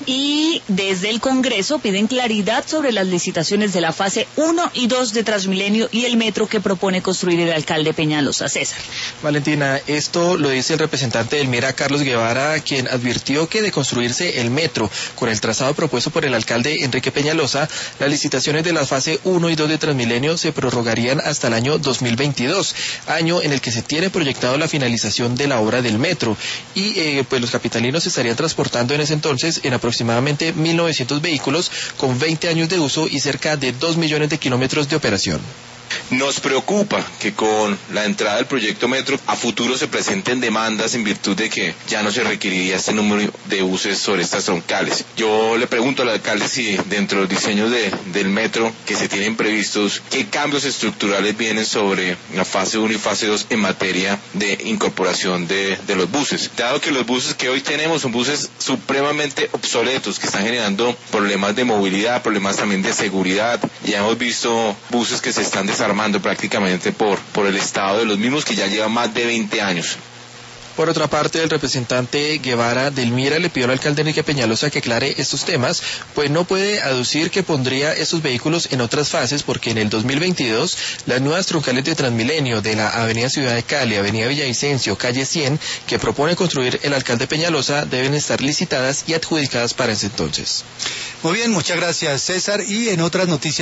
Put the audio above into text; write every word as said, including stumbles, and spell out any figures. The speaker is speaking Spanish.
Y desde el Congreso piden claridad sobre las licitaciones de la fase uno y dos de Transmilenio y el metro que propone construir el alcalde Peñalosa. César. Valentina, esto lo dice el representante del MIRA, Carlos Guevara, quien advirtió que de construirse el metro con el trazado propuesto por el alcalde Enrique Peñalosa, las licitaciones de la fase uno y dos de Transmilenio se prorrogarían hasta el año dos mil veintidós, año en el que se tiene proyectado la finalización de la obra del metro. Y eh, pues los capitalinos se estarían transportando en ese entonces en aproximadamente mil novecientos vehículos con veinte años de uso y cerca de dos millones de kilómetros de operación. Nos preocupa que con la entrada del proyecto Metro a futuro se presenten demandas en virtud de que ya no se requeriría este número de buses sobre estas troncales. Yo le pregunto al alcalde si dentro de los diseños de, del Metro que se tienen previstos, qué cambios estructurales vienen sobre la fase uno y fase dos en materia de incorporación de, de los buses. Dado que los buses que hoy tenemos son buses supremamente obsoletos que están generando problemas de movilidad, problemas también de seguridad. Ya hemos visto buses que se están desarmando prácticamente por, por el estado de los mismos que ya llevan más de veinte años. Por otra parte, el representante Guevara del MIRA le pidió al alcalde Enrique Peñalosa que aclare estos temas, pues no puede aducir que pondría estos vehículos en otras fases, porque en el dos mil veintidós las nuevas troncales de Transmilenio de la Avenida Ciudad de Cali, Avenida Villavicencio, Calle cien, que propone construir el alcalde Peñalosa, deben estar licitadas y adjudicadas para ese entonces. Muy bien, muchas gracias, César. Y en otras noticias